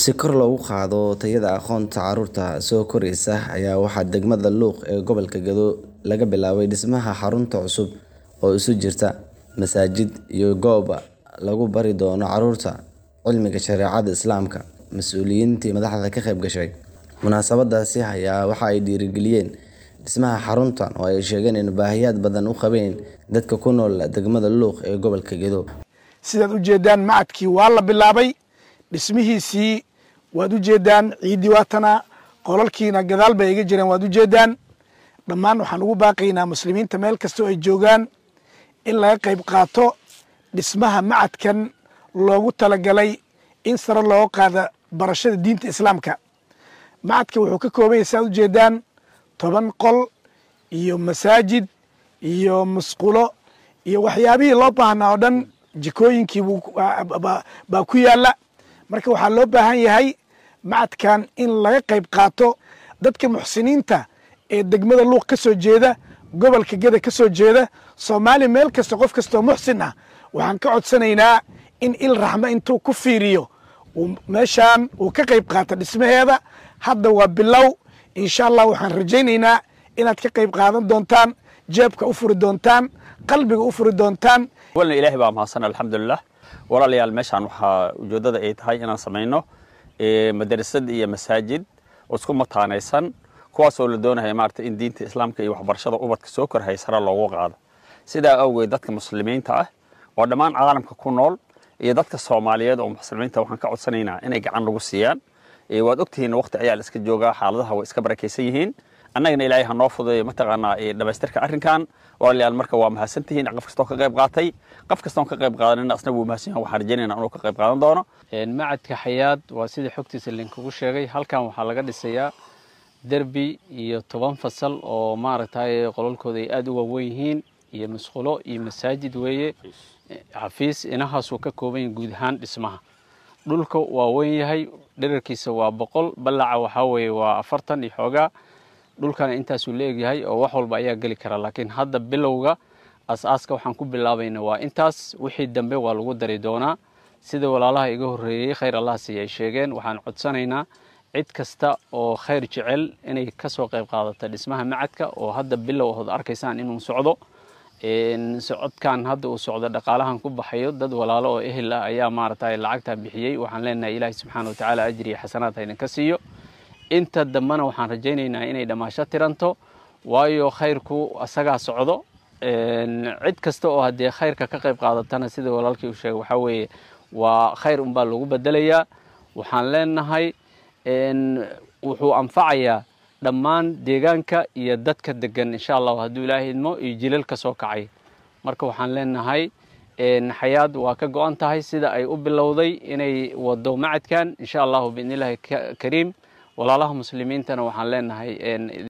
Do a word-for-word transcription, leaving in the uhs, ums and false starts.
Si kor loogu qaado tayada aqoonta carruurta soo koraysa ayaa waxaa degmada Luuq ee gobolka Gedo laga bilaabay dhismaha xarunta cusub oo isu jirta masaajid iyo goob lagu bari doono carruurta cilmiga shareecada Islaamka. Mas'uuliyiintii madaxda ka qayb gashay munaasabadaasi ayaa waxa ay dhiirigeliyeen dhismaha xaruntan oo ay sheegeen in baahiyaad badan u qabeen dadka ku nool degmada Luuq ee gobolka Gedo. sidaad u jeedaan macadkii waa la bilaabay dhismihiisii waad u jeedaan ciidii waatana qolalkiina gadaal bay iga jireen waad u jeedaan dhammaan waxaan ugu baaqaynaa muslimiinta meel kasta oo ay joogaan in laga qayb qaato dhismaha macadkan loogu talagalay in sare loo qaado barashada diinta islaamka. macadka wuxuu ka kooban yahay saad u jeedaan toban qol iyo masaajid iyo musqulo iyo waxyaabihii loo baahnaa oo dhan jikooyinkii baa ku yaala. marka waxaa loo baahan yahay macadkan in laga qayb qaato dadka muxsiniinta ee degmada Luuq ka soo jeeda gobolka Gedo ka soo jeeda Soomaali meel kasta qof kasta oo muxsin ah waxaan ka codsanaynaa in il raxmo intuu ku fiiriyo meeshaan uu ka qayb qaato dhismaheeda. hadda waa bilow insha Allah waxaan rajaynaynaa inaad ka qayb qaadan doontaan jeebka u furi doontaan qalbiga u furi doontaan. walna ilaahi baa mahadsan alxamdulillah. walaalayaal meeshaan waxaa ujeedada ay tahay inaan samayno madrasad iyo masaajid oo isku mataanaysan kuwaas oo la doonayo maartay in diinta islaamka iyo waxbarashada ubadka soo korhay sare loogu qaado. sidaa awgeed dadka muslimiinta ah oo dhammaan caalamka ku nool iyo dadka Soomaaliyeed oo muslimiinta waxaan ka codsanaynaa inay gacan lagu siiyaan. ee waad ogtihiin waqti ayaa la iska joogaa xaaladaha way iska barakeysan yihiin annagana ilaahay ha noo fududeeyo mataqaanaa ee dhameystirka arrinkan. walaalayaal marka waa mahadsantihiin qof kasta oo ka qayb qaatay qof kasta oo ka qayb qaadanina asna wuu mahadsan yahay. waxaan rajaynaynaa inuu ka qayb qaadan doono. macadka Xayaad waa sida xogtiisa linkugu sheegay halkan waxaa laga dhisayaa derbi iyo toban fasal oo maaragtay qolalkooda ay aad u waaweyn yihiin iyo musqulo iyo masaajid weeye xafiis inahaas uu ka kooban yahay guud ahaan dhismaha. dhulka waa weyn yahay dhererkiisa waa boqol ballaca waxa weeye waa afartan iyo xoogaa dhulkana intaas uu leeyahay oo wax walba ayaa gali kara. laakiin hadda bilowga asaaska waxaan ku bilaabaynaa waa intaas wixii dambe waa lagu dari doonaa sida walaalaha iga horeeyay khayr Allah siiyay sheegeen. waxaan codsanaynaa cid kasta oo khayr jecel inay ka soo qayb qaadato dhismaha macadka oo hadda bilow ah arkaysaan inuu socdo. een socodkan hadda uu socdo dhaqaalahan ku baxayo dad walaalo oo ehel ah ayaa maartay lacagta bixiyay. waxaan leenahay Ilaahay subhanahu wa ta'ala ajri iyo xasanaad hayna ka siiyo. inta dambana waxaan rajaynaynaa inay dhamaasho tiranto waayo khayrku asaga socdo. een cid kasta oo hadii khayrka ka qayb qaadatana sida walaalkii uu sheegay waxa weeye waa khayr un baa lagu bedelayaa. waxaan leenahay een wuxuu anfacayaa dhammaan deegaanka iyo dadka degan insha Allah hadduu Ilaahay idmo iyo jilalka soo kacay. marka waxaan leenahay een Xayaad waa ka go'an tahay sida ay u bilowday inay wado macadkan insha Allah biidnillaahi kariim. walaalaha muslimiintana waxaan leenahay een